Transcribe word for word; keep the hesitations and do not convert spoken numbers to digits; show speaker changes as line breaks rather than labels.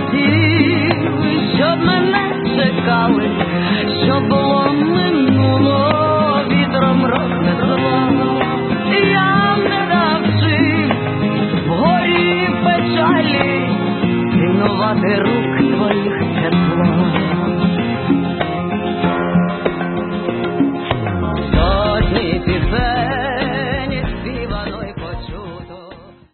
хотів, щоб мене чекали, щоб було минуло, вітром рознесло. Я не навчив вгорі печалі цінувати рук твоїх тепло.